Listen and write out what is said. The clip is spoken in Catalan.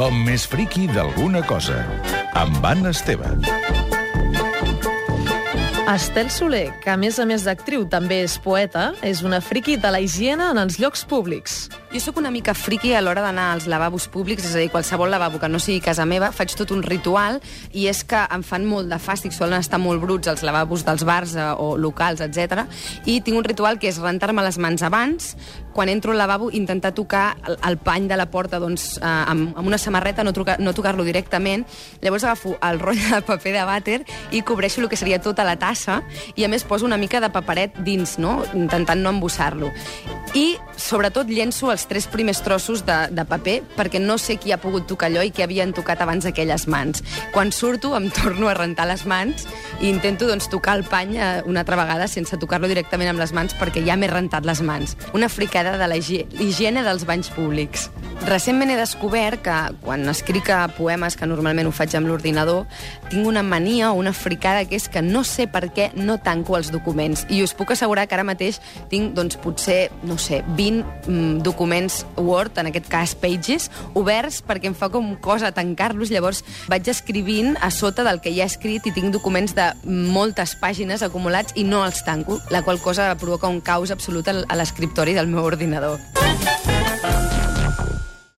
L'hom més friqui d'alguna cosa. Amb Anna Esteve. Estel Soler, que a més d'actriu també és poeta, és una friqui de la higiene en els llocs públics. Jo sóc una mica friqui a l'hora d'anar als lavabos públics, és a dir, qualsevol lavabo que no sigui casa meva, faig tot un ritual, i és que em fan molt de fàstic, solen estar molt bruts els lavabos dels bars o locals, etc. I tinc un ritual que és rentar-me les mans abans, quan entro al lavabo, intentar tocar el pany de la porta amb una samarreta, no tocar-lo directament. Llavors agafo el rotlle de paper de vàter i cobreixo el que seria tota la tassa, i a més poso una mica de paperet dins, no? Intentant no embossar-lo. I, sobretot, llenço els 3 primers trossos de paper, perquè no sé qui ha pogut tocar allò i què havien tocat abans aquelles mans. Quan surto, em torno a rentar les mans i intento tocar el pany una altra vegada sense tocar-lo directament amb les mans, perquè ja m'he rentat les mans. Una fricada de la higiene dels banys públics. Recentment he descobert que, quan escric poemes, que normalment ho faig amb l'ordinador, tinc una mania o una fricada, que és que no sé per què no tanco els documents. I us puc assegurar que ara mateix tinc, potser, 20 documents Word, en aquest cas Pages, oberts, perquè em fa com cosa tancar-los. Llavors vaig escrivint a sota del que ja he escrit i tinc documents de moltes pàgines acumulats i no els tanco, la qual cosa provoca un caos absolut a l'escriptori del meu ordinador.